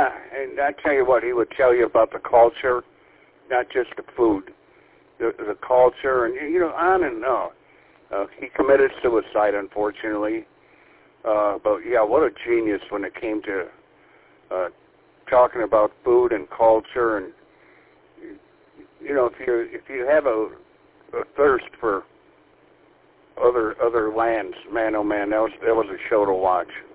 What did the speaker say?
Yeah, and I tell you what, he would tell you about the culture, not just the food, the culture, and on and on. He committed suicide, unfortunately. But yeah, what a genius when it came to talking about food and culture, and if you have a thirst for other lands, man, oh man, that was a show to watch.